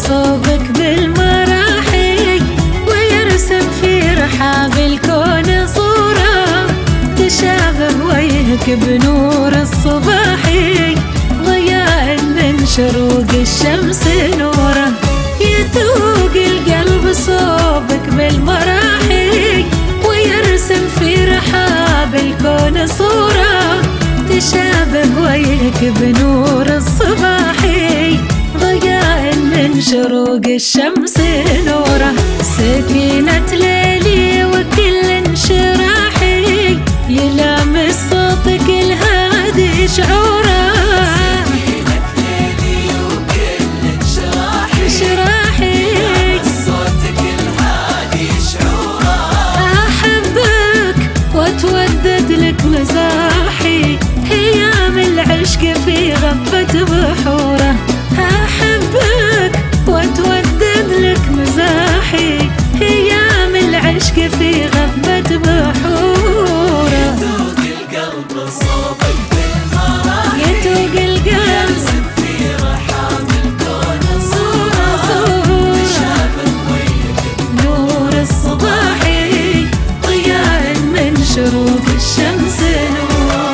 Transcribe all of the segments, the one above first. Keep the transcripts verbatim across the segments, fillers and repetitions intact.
صوبك بالمراحي، ويرسم في رحاب الكون صورة تشابه وجهك بنور الصباحي، ضياء من شروق الشمس نوره. يتوق القلب صوبك بالمراحي، ويرسم في رحاب الكون صورة تشابه وجهك بنور الصباحي، ضياء من شروق الشمس نوره. سكينة ليلي وكل انشراحي، يلامس صوتك الهادي شعوره. سكينة ليلي وكل انشراحي، يلامس صوتك الهادي شعوره. أحبك واتودد لك مزاحي، هيام العشق في غبة بحوره. أحبك واتودد لك مزاحي، هيام العشق في غبة بحوره. يتوق القلب صوبك بالمراحي، يتوق القلب يرسم في رحاب الكون صورة تشابه وجهك نور الصباحي، ضياء من شروق الشمس نوره.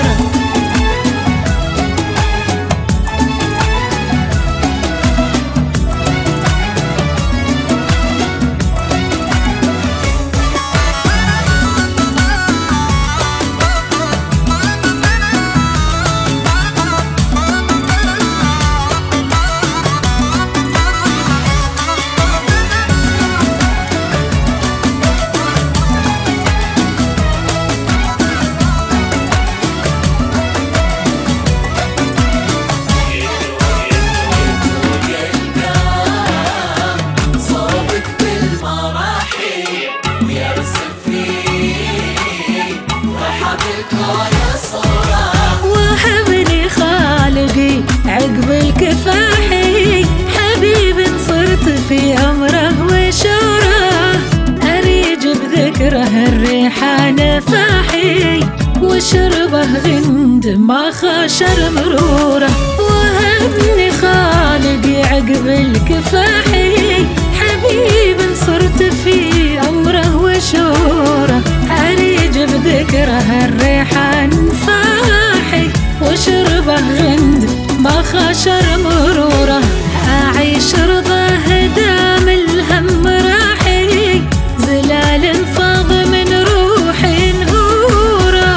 وهبني خالقي عقب الكفاحي، حبيب صرت في أمره وشوره. أريج بذكره الريحان فاحي، وشربه غند ما خاشر مروره. وهبني خالقي عقب الكفاحي، حبيب صرت في أمره وشوره. أريج بذكره الريحان فاحي، وشربه غند ما خاشر مروره. أعيش رضاه دام الهم راحي، زلال فاض من روحي نهوره.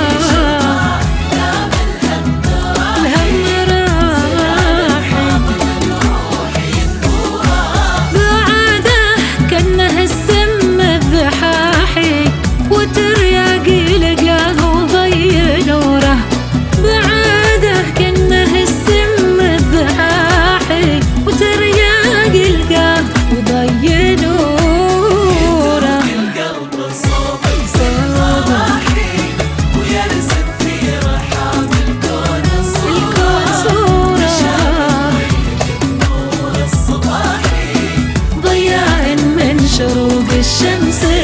الهم راحي بعاده كأنه السم الذحاحي، وترياقي لقاه وضي نوره. بعاده كأنه السم الذحاحي، وترياقي لقاه وضي نوره. القلب صوبك بالمراحي، ويرسم في رحاب الكون صورة تشابه وجهك بنور الصباحي، ضياء من شروق الشمس